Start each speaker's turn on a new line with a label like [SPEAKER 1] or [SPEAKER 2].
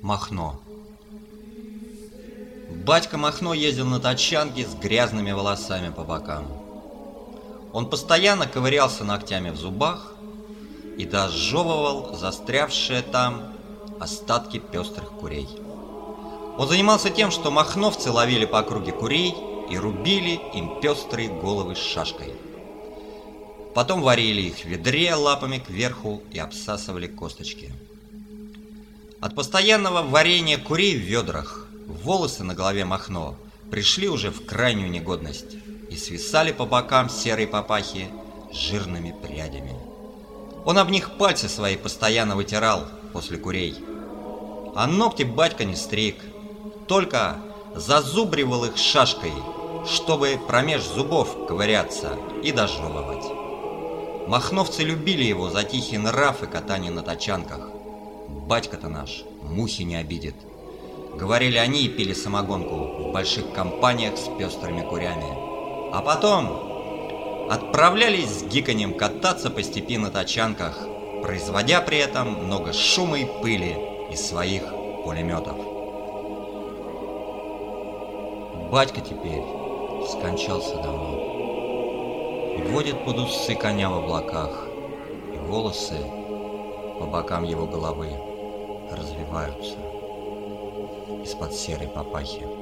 [SPEAKER 1] Махно. Батька Махно ездил на тачанке с грязными волосами по бокам. Он постоянно ковырялся ногтями в зубах и дожевывал застрявшие там остатки пестрых курей. Он занимался тем, что махновцы ловили по округе курей и рубили им пестрые головы шашкой. Потом варили их в ведре лапами кверху и обсасывали косточки. От постоянного варения курей в ведрах волосы на голове Махно пришли уже в крайнюю негодность и свисали по бокам серой папахи жирными прядями. Он об них пальцы свои постоянно вытирал после курей. А ногти батька не стриг, только зазубривал их шашкой, чтобы промеж зубов ковыряться и дожевывать. Махновцы любили его за тихий нрав и катание на тачанках. «Батька-то наш мухи не обидит», — говорили они и пили самогонку в больших компаниях с пестрыми курями. А потом отправлялись с гиканьем кататься по степи на тачанках, производя при этом много шума и пыли из своих пулеметов. Батька теперь скончался давно. Водит под усы коня в облаках, и волосы по бокам его головы развиваются из-под серой папахи.